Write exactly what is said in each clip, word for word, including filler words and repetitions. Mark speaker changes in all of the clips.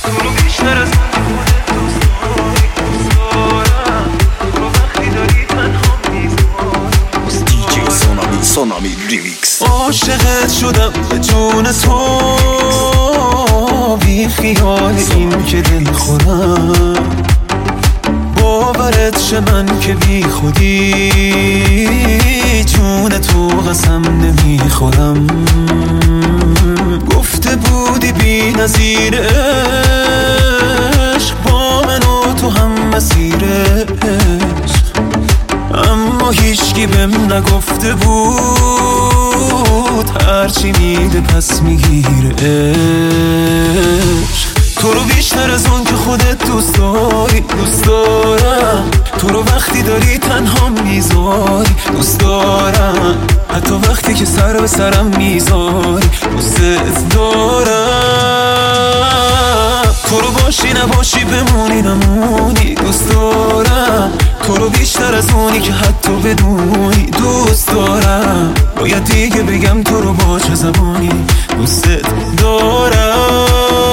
Speaker 1: تو رو بیشتر از اون خودت دوست داری، دوست دارم تو رو وقتی داری تنها میذارم.
Speaker 2: دیجی سونامی سونامی ریمیکس.
Speaker 1: عاشقت شدم به جون تو، بی خیال این که دل خورم، باورت شه من که بی خودی جون تو قسم نمیخورم. گفته بودی بی نظیر عشق، با من و تو هم مسیر عشق، اما هیچکی بهم نگفته بود هرچی میده پس میگیره عشق. تو رو بیشتر از اون که خودت دوست داری، دوست دارم تو رو وقتی داری تنها میذاری، دوست دارم حتی وقتی که سر به سرم میذاری، دوست دارم تو رو باشی نباشی بمونی نمونی، دوست دارم تو رو بیشتر از اونی که حتی بدونی، دوست دارم باید دیگه بگم تو رو با چه زبانی دوست دارم.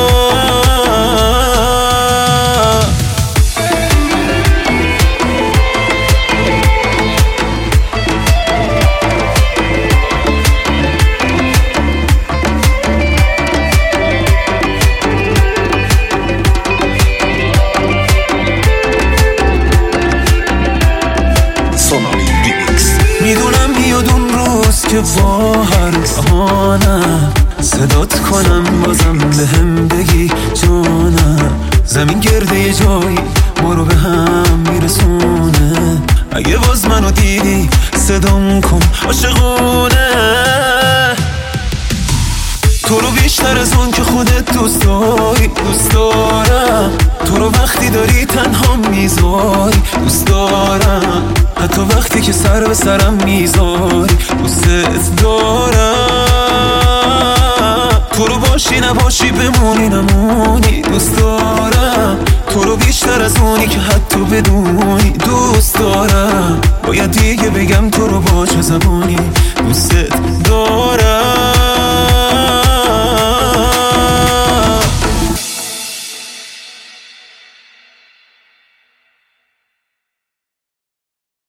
Speaker 1: میدونم میاد اون روز که با هر بهانم صدات کنم بازم به هم بگی جانم، زمین گرده یه جایی ما رو به هم میرسونه، اگه باز منو دیدی صدام کن عاشقونه. تو رو بیشتر از اون که خودت دوست داری، دوست دارم تو رو وقتی داری تنها میذاری، دوست دارم حتی وقتی که سر به سرم میذاری، دوست دارم تو رو باشی نباشی بمونی نمونی، دوست دارم تو رو بیشتر از اونی که حتی بدونی، دوست دارم باید دیگه بگم تو رو با چه زبانی دوست دارم.